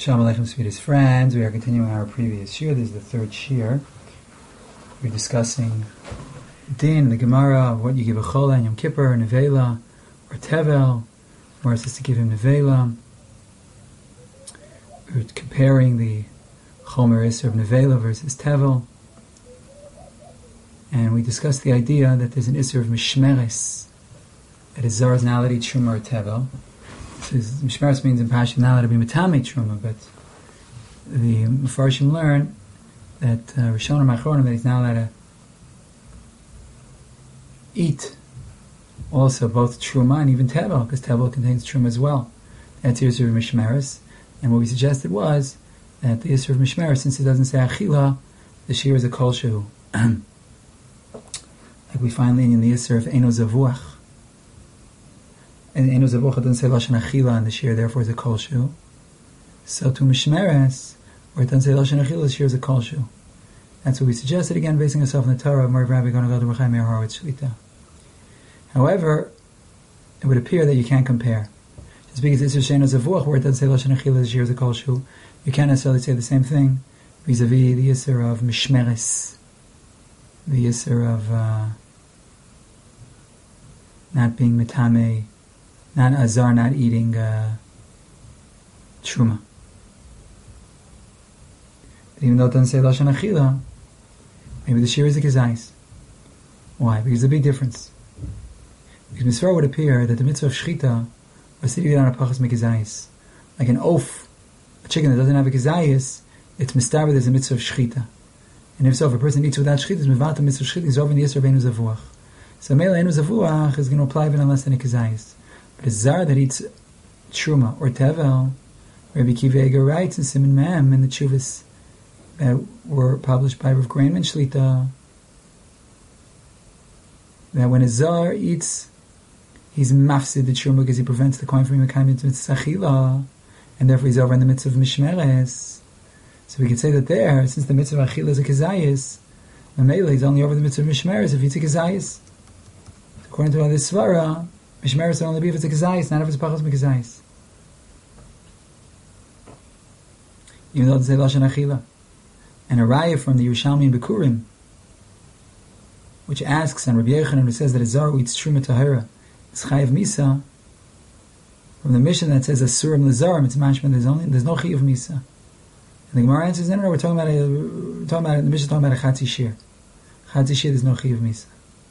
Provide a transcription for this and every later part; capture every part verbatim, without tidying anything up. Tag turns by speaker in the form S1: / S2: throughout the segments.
S1: Shalom Aleichem, sweetest friends. We are continuing our previous shir. This is the third shir. We're discussing din, the Gemara, of what you give a chola and Yom Kippur, nevela, or tevel. Gemara says to give him nevela. We're comparing the chomer iser of nevela versus tevel. And we discussed the idea that there's an iser of mishmeres, that is zar is now allowed to eat truma or tevel. Mishmeres means in Pashto not allowed to be metame truma, but the Mefarshim learn that uh, Rishonim Achronim that he's now allowed to eat also both truma and even tevel, because tevel contains truma as well. That's the Yisur of Mishmeres. And what we suggested was that the Yisur of Mishmeres, since it doesn't say Achila, the shir is a kol shehu. Like we find in the Yisur of Eino Zavuach. And Eino Zavuach doesn't say Lashon Achila in the shir, therefore it's a kol shehu. So to Mishmeres, where it doesn't say Lashon Achila, the shir is a kol shehu. That's what we suggested, again, basing ourselves on the Torah of Marav Rabbi Gon Gadol Rechai Meir Horowitz Shlita. However, it would appear that you can't compare. Just because it's Yisur Sheino Zavuach, where it doesn't say Lashon Achila, the shir is a kol shehu, you can't necessarily say the same thing vis-a-vis the Yisur of Mishmeres, the Yisur of uh, not being metame, not azar, not eating uh, truma. But even though it doesn't say Lashon Achila, maybe the shir is a kezais. Why? Because there's a big difference. Because Mitzvah would appear that the mitzvah of shchita was sitting on a pachas mekezais. Like an oaf, a chicken that doesn't have a kezais, it's mistaber, there's a mitzvah of shchita. And if so, if a person eats without shchita, it's mivat the mitzvah of shchita, he's over in the yisur of Eino Zavuach. So mele Eino Zavuach is going to apply even unless than a kezais. But a zar that eats truma or tevel, Rabbi Akiva Eiger writes in Siman Mem in the Tshuvas that were published by Rav Grainman Shlita, that when a zar eats, he's mafsid the truma because he prevents the coin from being mekayim into mitzvah achila, and therefore he's over in the mitzvah of mishmeres. So we could say that there, since the mitzvah of achila is a kezayis, Mamela he's only over the mitzvah of mishmeres if he eats a kezayis. According to this svara, mishmeres will only be if it's a kezayis, not if it's pachas mekezayis. Even though it says lashon achila. And a raya from the Yerushalmi and Bikurim, which asks on Rabbi Yochanan, who says that a zar who eats truma tahara is chayiv misa, from the mission that says asurim lezarim, it's mashman, there's only there's no chayiv misa. And the Gemara answers, no, no, no, we're talking about a, we're talking about the mission talking about a chatzi shir. Chatzi shir, there's no chayiv misa.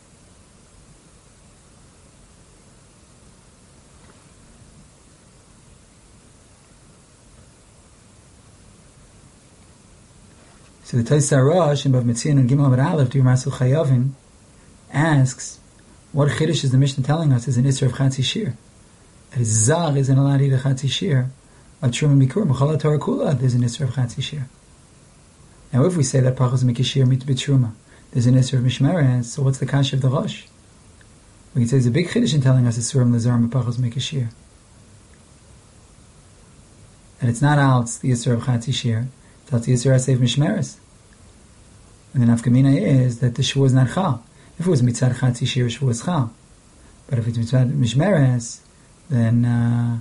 S1: So the Tais Sarash in Bav Metzion and Gimel Amud Aleph, Dir Masul Chayavin, asks, what chiddush is the Mishnah telling us is an Isser of Chatzi Shir? That is, Zag isn't allowed to eat a Chatzi Shir. Of Truma Mikur, Mechala Torah Kula, there's an Isser of Chatzi Shir. Now if we say that Pachas Mikishir mit B'Truma, there's an Isser of Mishmeres, so what's the Kasha of the Rosh? We can say there's a big chiddush in telling us it's Surim Lazarim Pachas Mikishir. And it's not out, it's the Isser of Chatzi Shir. It's the Yisur Asev Mishmeres. And the nafkamina is that the Shvu is not Chal. If it was Mitzad Chatzi Shir, Shvu is Chal. But if it's Mitzad Mishmeres, then uh,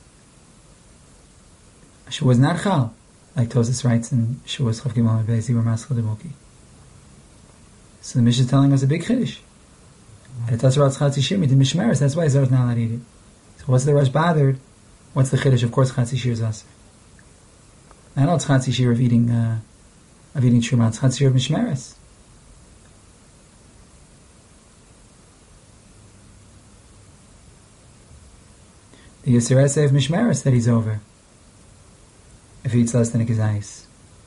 S1: Shvu is not Chal. Like Tosas writes in Shvu is Chav Gimel Beis Yibur Maschil Demoki. So the Mishnah is telling us a big Chiddush. And it talks about Chatzi Shir, Mitzad Mishmeres, that's why Zar is not allowed to eat it. So what's the Rosh bothered? What's the Chiddush? Of course Chatzi Shir is us. I know it's Chatzi Shir of eating, uh, of eating Truma, it's Chatzi Shir of Mishmeres. The Yisur Esei of Mishmeres that he's over, if he eats less than a kezayis.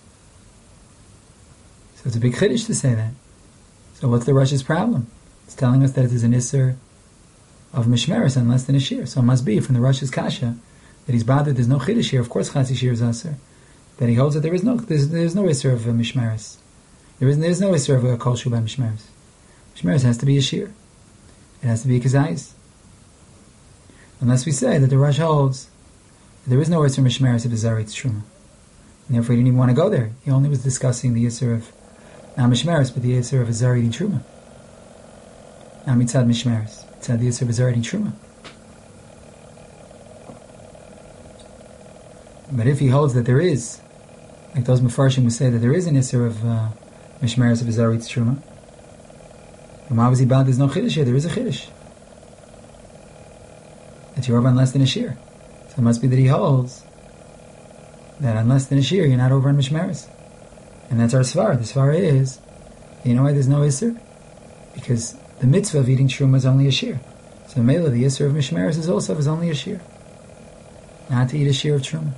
S1: So it's a big chiddush to say that. So what's the Rosh's problem? It's telling us that it is an Isser of Mishmeres and less than a Shir. So it must be from the Rosh's Kasha that he's bothered there's no chiddush here. Of course Chatzi Shir is Aser. That he holds that there is no there's, there's no Isser of uh, Mishmeres. There is there's no Isser of a Kol Shu by Mishmeres. Mishmeres has to be a Shir. It has to be a Kezayis. Unless we say that the Rosh holds that there is no Isser Mishmeres if the Zar eats Truma. And therefore he didn't even want to go there. He only was discussing the Isser of not Mishmeres, but the Isser of a Zar eating Truma. Not Mitzad Mishmeres. Mitzad the Isser of a Zar eating Truma. But if he holds that there is, like those Mefarshim would say that there is an Isser of uh, Mishmeres of Zaritz Truma, and why was he bound? There's no Chiddush here. There is a Chiddush. That you're over on less than a shear. So it must be that he holds that on less than a shear, you're not over on Mishmeres. And that's our Svara. The Svara is, you know why there's no Isser? Because the mitzvah of eating Truma is only a shear. So Mela, the Isser of Mishmeres is also is only a shear. Not to eat a shear of Truma.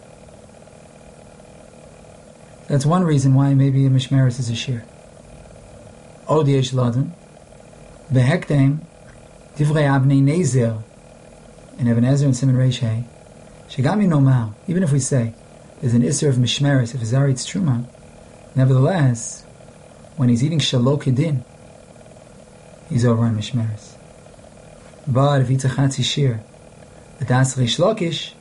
S1: That's one reason why maybe a Mishmeres is a shear. Od yesh ladon, behektem, divrei avnei nezer, in Even Ezer and Simon Reish Hey, shegami nomal, even if we say there's an Isser of Mishmeres, if Zaritz Truma, nevertheless, when he's eating Shalo Kedin, he's over on Mishmeres. But if he eats a Chatzi Shir, the Das Reish Lakish,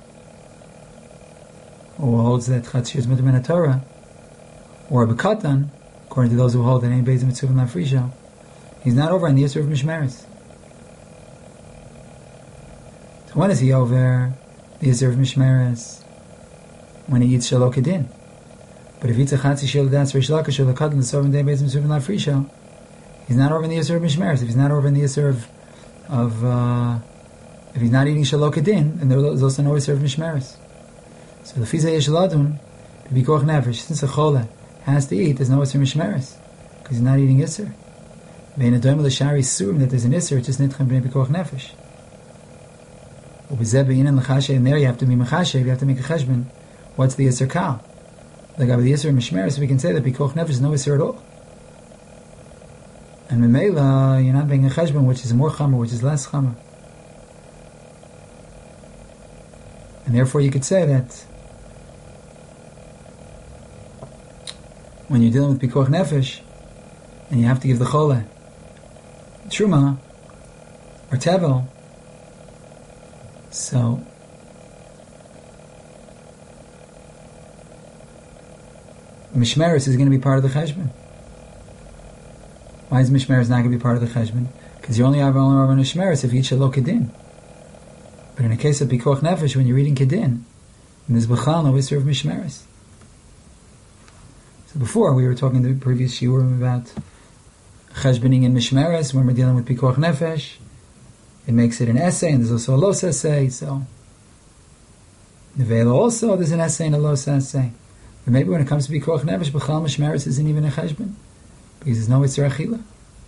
S1: who holds that Chatzi Shir is Mutar Min HaTorah, or a Bekatan, according to those who hold that ain't Beis Mitzvah Lafrisha, he's not over on the Isser of Mishmeres. So when is he over the Isser of Mishmeres? When he eats Shalo Kedin. But if he eats a Chatzi Shir Das Reish Lakish or the Katan, the Sovereign Day Beis Mitzvah Lafrisha, he's not over in the Isser of Mishmeres. If he's not over in the Isser of, of uh, if he's not eating Shalo Kedin, then there's also no Isser of Mishmeres. So the Fizah Yesh Ladun, the Bikoch Nefesh, since a Chole has to eat, there's no Isser Mishmeres, because he's not eating Isser. Vein Adoim L'Shari Surim, that there's an Isser, it's just Nitchem B'nei Bikoch Nefesh. Ubezeh Be'inan L'Chashev, and there you have to be Mechashev, you have to make a Cheshbon. What's the Isser Kal? Like with the Isser Mishmeres, we can say that Bikoch Nefesh is no Isser at all. And Memela, you're not being a Cheshbon, which is more Chamer, which is less Chamer. And therefore you could say that when you're dealing with Pikuach Nefesh, and you have to give the Chole Truma, or Tevel, so Mishmeres is going to be part of the Cheshbon. Why is Mishmeres not going to be part of the Cheshbon? Because you only have only over Mishmeres if you eat Shalo Kedin. But in the case of Pikuach Nefesh, when you're eating Kedin, there's B'chal no Isser of Mishmeres. So before, we were talking in the previous shiurim about Cheshboning in Mishmeres, when we're dealing with Pikuach Nefesh, it makes it an essay, and there's also a los essay, so Nevela also, there's an essay and a los essay. But maybe when it comes to Pikuach Nefesh, B'chal Mishmeres isn't even a Cheshbon, because there's no Isser Achila.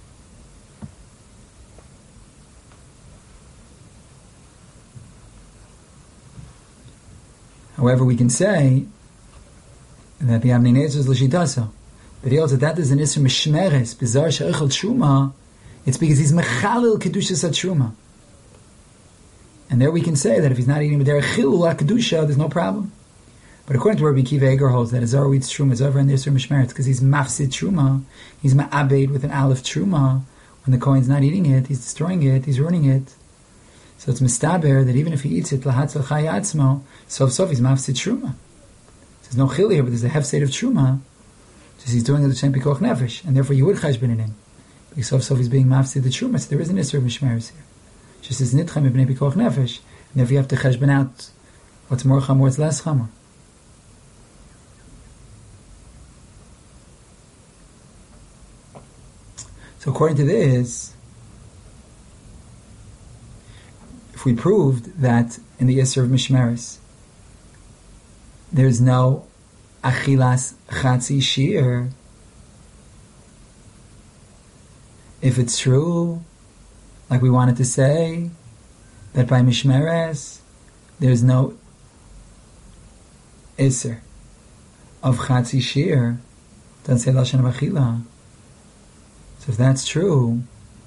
S1: However, we can say that the Avnei Nezer is l'shitaso, but he also that is an Isser Mishmeres, Bizar She'echel Truma, it's because he's Mechalil Kedushas HaTruma. And there we can say that if he's not eating B'derech Chilul HaKedusha, there's no problem. But according to Rabbi Kiva Eger holds that a Zara eats Truma is over in the Isser Mishmeres because he's Mafsid Truma, he's Ma'abed with an Aleph Truma. When the Kohen's not eating it, he's destroying it, he's ruining it. So it's mistaber that even if he eats it, Lahatz L'chai Atzmo, sof sof he's Mafsid Truma. There's no chil here, but there's a hefsed of Truma, just he's doing it the same Pikuach Nefesh, and therefore you would cheshbon in him. Because sof sof he's being Mafsid the Truma, so there is an Isser of Mishmeres here. Just as Nitchem ibn Pikuach Nefesh, and therefore you have to cheshbon out what's more chamor, what's less chamor. So according to this, if we proved that in the Isser of Mishmeres there's no Achilas Chatzi Shir, if it's true, like we wanted to say, that by Mishmeres there's no Isser of Chatzi Shir, doesn't say Lashon of Achila. So if that's true,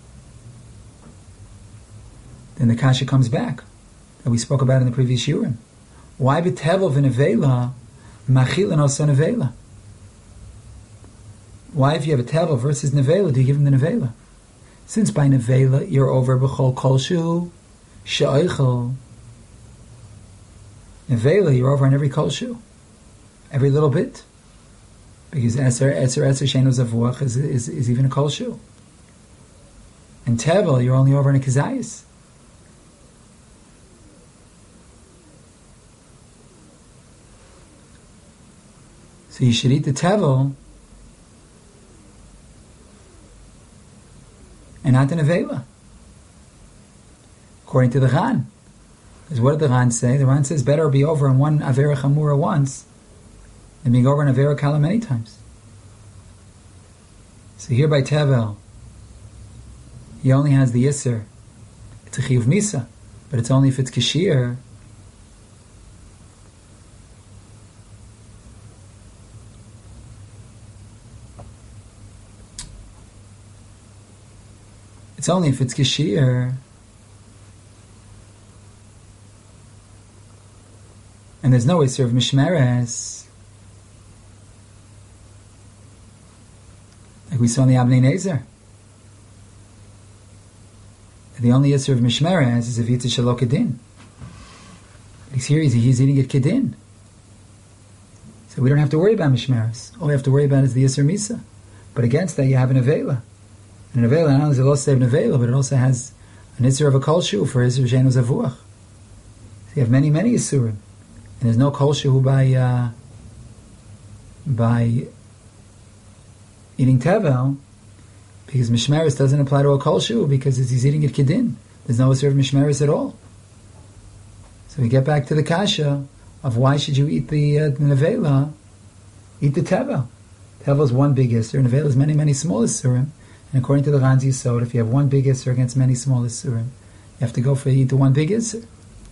S1: then the kasha comes back that we spoke about in the previous Yurim. Why b'tevel v'nevela machil and also nevela? Why, if you have a tevel versus nevela, do you give him the nevela? Since by nevela you're over b'chol kolshu she'oichel. Nevela you're over on every kolshu, every little bit. Because Eser, Eser, Eser, Shenu Zavuach is, is, is even a kol shu. And Tevel, you're only over in a Kazayas. So you should eat the tevel and not the nevela, according to the Ran. Because what did the Ran say? The Ran says better be over on one Avera Chamura once than being over on Avera Kala many times. So here by tevel, he only has the Yisr. It's a Chiyuv Misa, but it's only if it's Kashir. It's only if it's Kashir. And there's no Yisr of Mishmeres. Like we saw in the Abnei Nezer. The only Yisr of Mishmeres is if he eats it Shalok Kedin. He's here, he's, he's eating it Kedin. So we don't have to worry about Mishmeres. All we have to worry about is the Yisr Misa. But against that you have an Avela. And an Avela, not only does it also have an Avela, but it also has an Yisr of a Kol Shu for Yisr Shenu Zavuach. So you have many, many Yisrurim. And there's no Kol Shu by, uh, by eating Tevel, because Mishmeres doesn't apply to a Kol Shu, because he's eating it Kedin. There's no Yisr of Mishmeres at all. So we get back to the Kasha of why should you eat the, uh, the Nevela, eat the Tevel. Tevel is one big Yisr, and Nevela is many, many small Yisrurim. And according to the Ranz Yisod, if you have one big Yisr against many small Yisrurim, you have to go for eat the one big Yisr.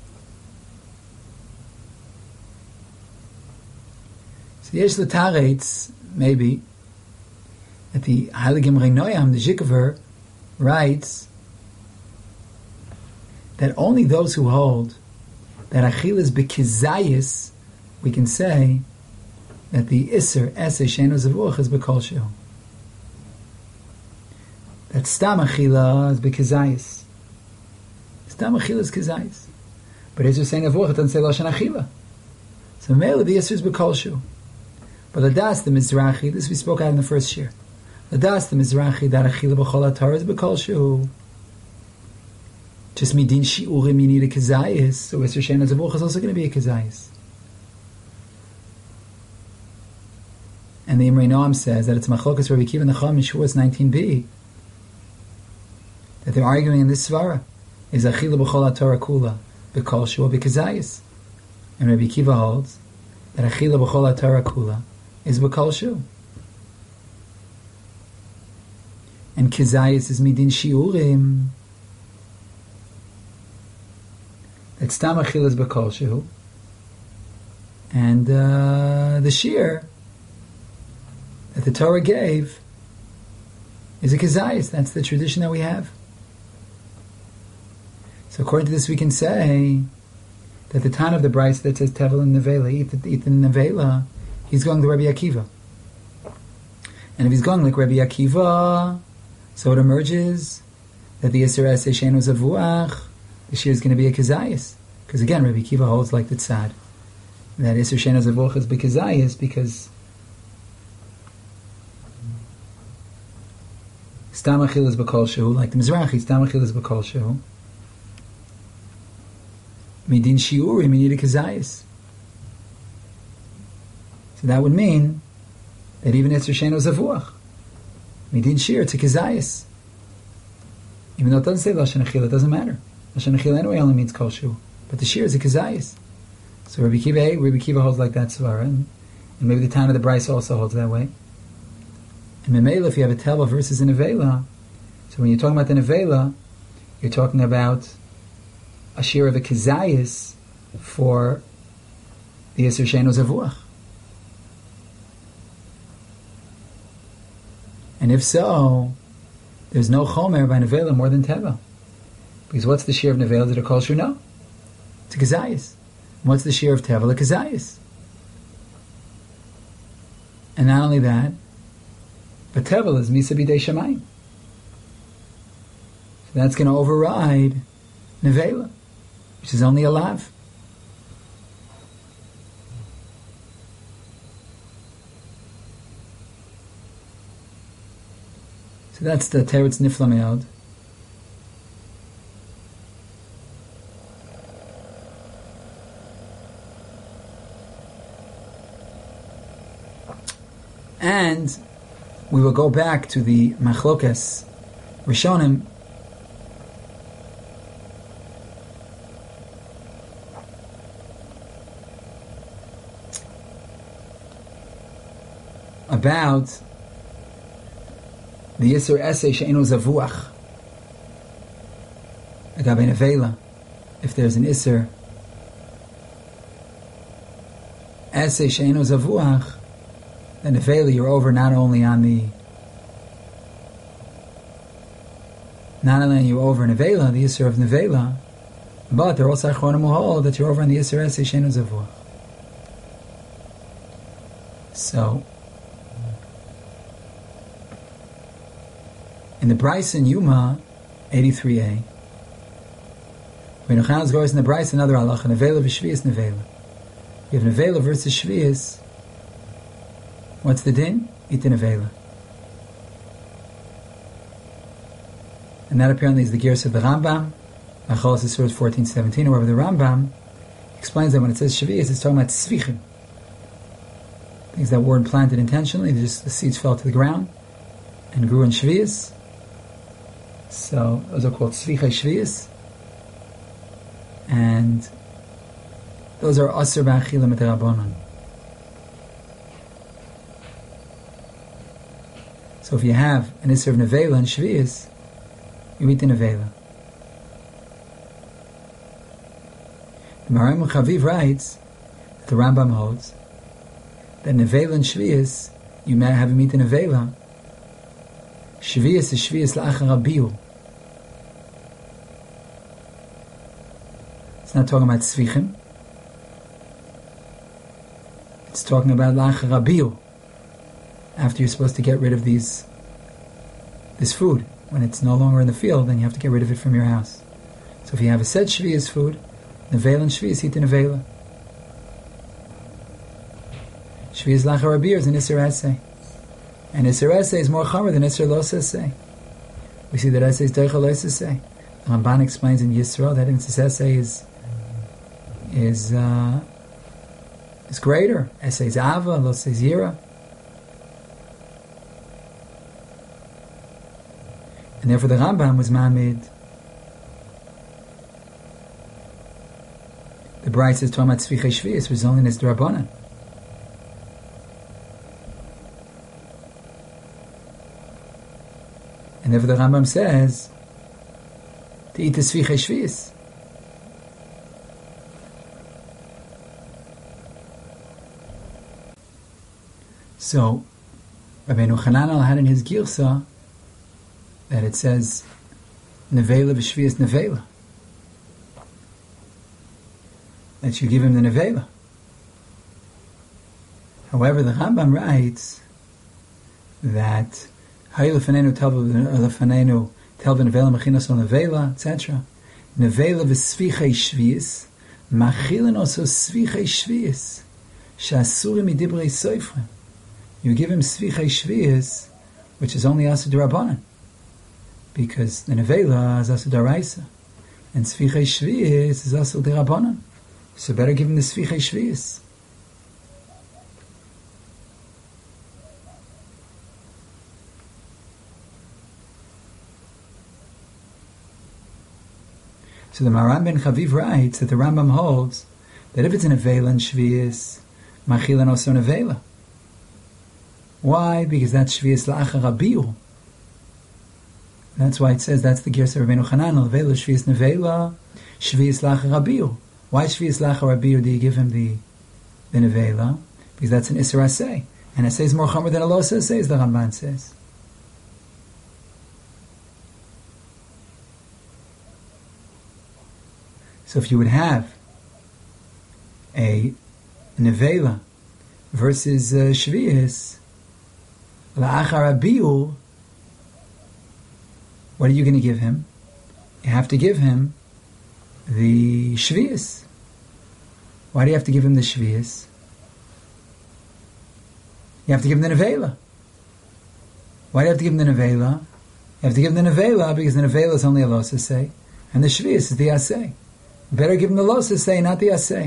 S1: So Yesh L'Taretz, maybe, that the Heiligim Reinoyam, the Zhikaver, writes that only those who hold that Achil is Bekizayis, we can say that the Isser, Eseh, Shenu Zavuach, is Bekol Shehu. That Stam Achila is Bekizayis. Stam Achila is Kizayis. But Isser saying Avuach, it doesn't say Lashon Achila. So Mele, the Isser is Bekol Shehu. But Ladas, the Mizrachi, this we spoke out in the first year. Ladas, the Mizrachi, that Achila B'chol HaTorah is Bekol Shehu. Just Midin Shi'urim, you need a Kizayis. So Isser Shenu Zavuach is also going to be a Kizayis. And the Imrei Noam says that it's Machlokas Rabbi Akiva and the Chum in Shavuos nineteen b, that they're arguing in this Svara is Achila B'chol HaTorah Kula B'kol Shehu B'Kizayis. And Rabbi Akiva holds that Achila B'chol HaTorah Kula is B'kol Shehu. And Kizayis is Midin Shi'urim. That Stam Achila is B'kol Shehu. And uh, the Shir that the Torah gave is a Kizayis. That's the tradition that we have. So according to this, we can say that the Tan of the Bryce that says Tevel and Nevela, eat the, eat the Nevela, he's going to Rabbi Akiva. And if he's going like Rabbi Akiva, so it emerges that the Yisr Eseh Shenu Zavuach, the Shir is going to be a Kizayis. Because again, Rabbi Akiva holds like the Tzad, that Yisr Shenu Zavuach is Bekizayis, because Stam Achil is B'kol Shehu, like the Mizrachi, Stam Achil is B'kol Shehu. Midin Shi'urim, you need a Kizayis. So that would mean that even Yisr Shenu Zavuach, Midin Shir, it's a Kizayis. Even though it doesn't say Lashon Achil, it doesn't matter. Lashon Achil anyway only means Kol Shehu. But the Shir is a Kizayis. So Rabbi Kiva, Rabbi Kiva holds like that Svara, and, and maybe the Tan of the Bryce also holds that way. And Memela, if you have a Tevel versus a Nevela, so when you're talking about the Nevela, you're talking about a share of a Kizayis for the Yisr Shenu Zavuach. And if so, there's no Chomer by Nevela more than Tevel. Because what's the share of Nevela that a Kol Shu? No. It's a Kizayis. And what's the share of Tevel? A Kizayis. And not only that, but Tevel is Misa B'dei Shamayim. So that's going to override Nevela, which is only a lav. So that's the Teretz Nifla Me'od. And we will go back to the Machlokas Rishonim about the Yisur Esei She'enu Zavuach Agabe Nevela. If there's an Yisur Esei She'enu Zavuach, then Nevela, you're over not only on the not only are you over Nevela, the Yisur of Nevela, but there are also Achronim who hold that you're over on the Yisur Esei She'enu Zavuach. So in the Bryson Yuma eighty-three a, when Yochanan goes in the Bryson, another halacha, Nevela v'Shvius Nevela. You have Nevela versus Shvius. What's the din? Ita Nevela. And that apparently is the gears of the Rambam, Achalas Yisur fourteen seventeen, or wherever the Rambam explains that when it says Shvius, it's talking about Tzvichim. Things that weren't planted intentionally, just the seeds fell to the ground and grew in Shvius. So those are called Tzvichai Shvius. And those are Asur B'Achila M'Derabanan. So if you have an Isser of Nevela and Shvius, you eat the Nevela. The Maharam Chaviv writes that the Rambam holds that Nevela and Shvius, you may have him eat the Nevela. Shvius is Shvius La'achar Abiyu. It's not talking about Tzvichim. It's talking about La'achar Abiyu. After you're supposed to get rid of these, this food. When it's no longer in the field, then you have to get rid of it from your house. So if you have a set Shvius food, Nevela and Shvius, eat the Nevela. Shvius La'achar Abiyu is an Isser Esei. And Isser Esei is more chamer than Isser Los Esei. We see that Esei is Deichel Los Esei. The Ramban explains in Yisro that Isser Esei is is uh, is greater. Esei is Ava, Los is Yira. And therefore the Rambam was Mamid. The Bright says talking about Tzvichei Shvius, which is only in his D'Rabbanan. And therefore the Rambam says to eat the Tzvichei Shvius. So Rabbeinu Chananel had in his Girsa that it says Nevela v'Shvius Nevela, that you give him the Nevela. However, the Rambam writes that Haylefanenu Telva Telva Nevela Mechinos on Nevela, et cetera. Nevela v'Svichei Shvius Machilin also Svichei Shvius Shasurim Midibrei Soifrim. You give him Svichei Shvius, which is only Asa D'Rabbanan, because the Nevela is Asa D'Oraisa, and Svichei Shvius is Asa D'Rabbanan. So better give him the Svichei Shvius. So the Maharam ben Chaviv writes that the Rambam holds that if it's a Nevela and Shvius, Machilan also Nevela. Why? Because that's Shvius La'achar Abiyu. That's why it says that's the Gersa of Rabbeinu Chananel. Nevela Shvius Nevela, Shvius La'achar Abiyu. Why Shvius La'achar Abiyu do you give him the the Nevela? Because that's an Isser Aseh. And Aseh is more chomer than a Los Aseh, as the Ramban says. So if you would have a Nevela versus uh, Shvius La'achar Abiyu, what are you going to give him? You have to give him the Shvius. Why do you have to give him the Shvius? You have to give him the Nevela. Why do you have to give him the Nevela? You have to give him the Nevela because the Nevela is only a Los Aseh, and the Shvius is the Aseh. Better give him the Los Aseh, not the Aseh.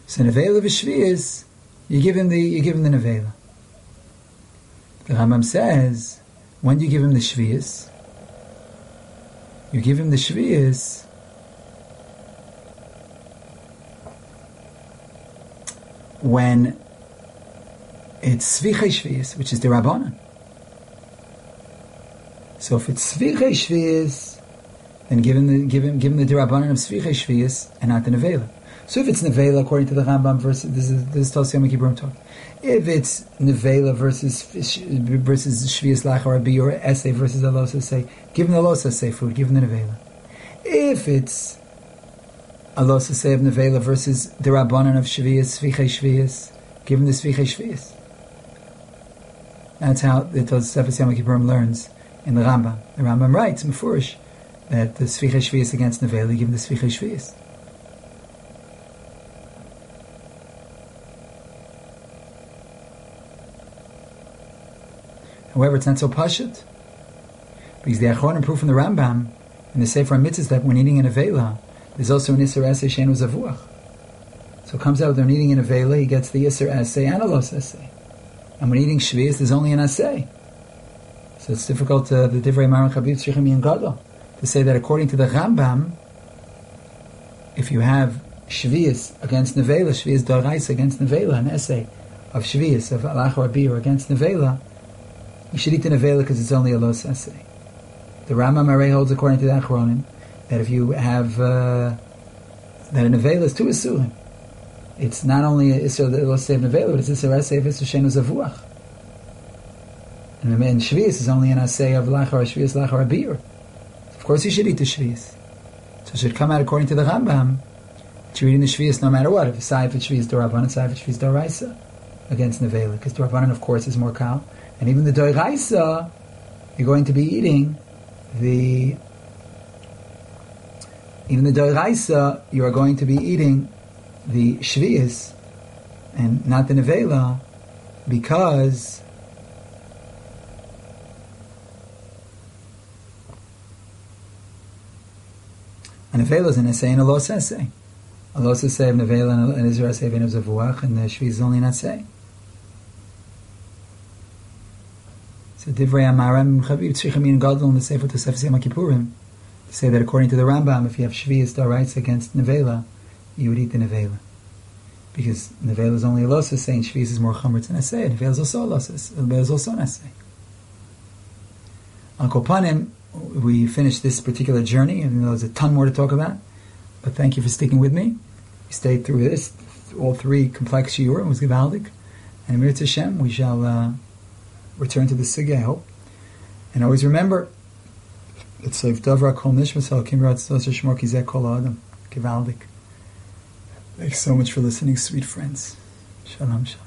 S1: So nevela v'shvius, you give him the you give him the nevela. The Rambam says, when you give him the shvius, you give him the shvius when it's svichei shvius, which is the Rabbanan. So if it's svichei shvius, then give him the give him give him the Rabbanan of svichei shvius and not the nevela. So if it's nevela according to the Rambam versus this is this is Tos Yom Kippurim talk. If it's nevela versus versus shvius lachar abi or essay versus alosa say, give him the alosa say food, give him the nevela. If it's alosa say of nevela versus the Rabbanan of shvius svichei shvius, give him the svichei shvius. That's how the Tos Yom Kippurim learns in the Rambam. The Rambam writes mefurish that the svichei shvius against nevela, give him the svichei shvius. However, it's not so pashut, because the Achronim proof from the Rambam in the Sefer HaMitzvahs that when eating an avela, there's also an Isser Esei Sheinu Zavuach. So it comes out when eating an avela, he gets the Isser Esei and a Los Esei. And when eating Shvius, there's only an Esei. So it's difficult to the Divrei Maran Chabib Tzrichim Yin Gadol to say that according to the Rambam, if you have Shvius against Nevela, Shvius Doraisa against Nevela, an Esei of Shvius, of Alach or Abir against Nevela, you should eat the nevela because it's only a los esei. The Rambam Arei holds according to the Achronim that if you have uh, that a nevela is two isurim, it's not only a isur the los esei of nevela, but it's isur esei of isur sheinu zavuach. And and shvius is only an esei of lachar shvius lachar abir. Of course, you should eat the shvius. So it should come out according to the Rambam that you're eating the shvius no matter what. If it's saif shvius dorabanan, saif shvius doraisa against nevela, because dorabanan of course is more kal. And even the doiraisa, you're going to be eating the. Even the doiraisa, you are going to be eating the shvius, and not the nevela, because a nevela is an essay and a los essay. A los essay of nevela and Israel essay of zavuach, and the shvius is only an essay. So Divrei Amaram Chabib Tzrichim Yin Gadol in the Sefer Tosefes Yom Kippurim say that according to the Rambam, if you have Shvius Daraisa against Nevela, you would eat the Nevela. Because Nevela is only a los essay, and Shvius is more Chamritz than Essay. Nevela is also a los essay. Nevela is also an Essay. On Kol Panim, we finished this particular journey, and there's a ton more to talk about. But thank you for sticking with me. We stayed through this, all three complex shiurim. It was Gevaldik. And Mir Hashem, we shall uh, return to the Sugya, I hope. And always remember, it's Seif Davra Kol Nishmas Al Kimrat Tzos Shmor Kizeh Kol Adam. Gevaldik. Thanks so much for listening, sweet friends. Shalom, shalom.